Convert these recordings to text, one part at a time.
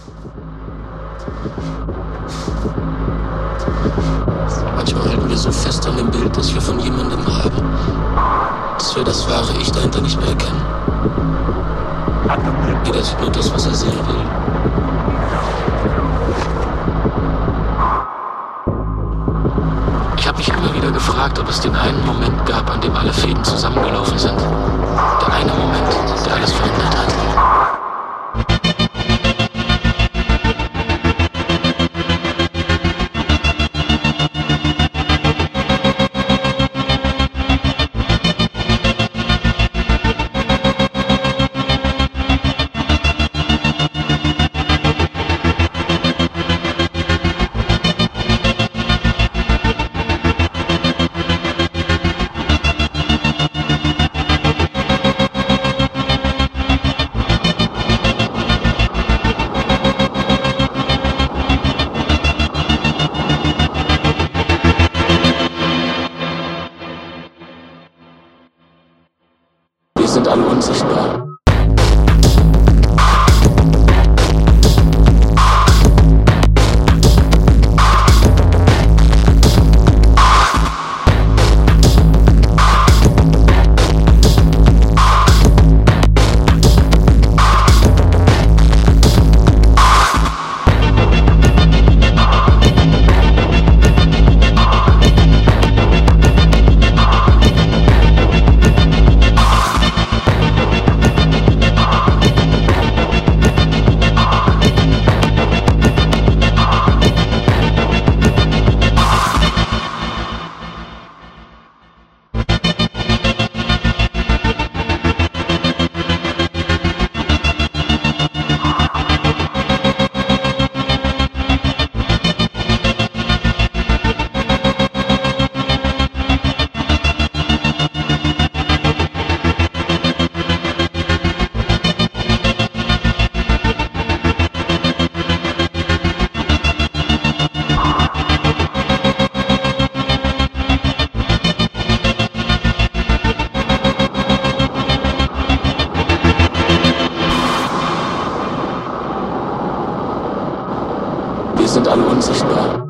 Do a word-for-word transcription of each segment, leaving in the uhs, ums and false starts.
Manchmal halten wir so fest an dem Bild, das wir von jemandem haben, dass wir das wahre Ich dahinter nicht mehr erkennen. Jeder sieht nur das, was er sehen will. Ich habe mich immer wieder gefragt, ob es den einen Moment gab, an dem alle Fäden zusammengelaufen sind. Der eine Moment, der alles verändert hat. Wir sind alle unsichtbar. Wir sind alle unsichtbar.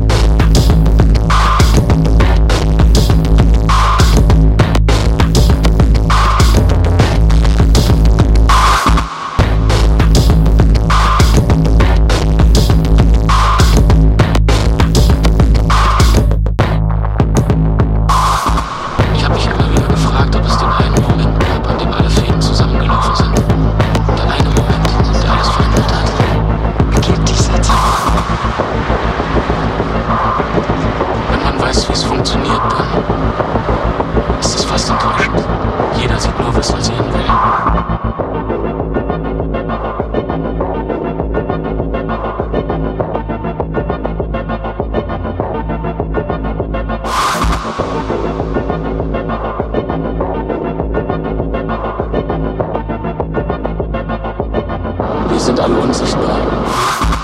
Ich habe mich immer wieder gefragt, ob es den einen Moment gab, an dem alle Fäden zusammengelaufen sind. Der eine Moment, der alles verändert hat. Beginnt dieser Tag. Wenn man weiß, wie es funktioniert, dann ist es fast enttäuschend. Jeder sieht nur, was er sehen will. Wir sind alle unsichtbar.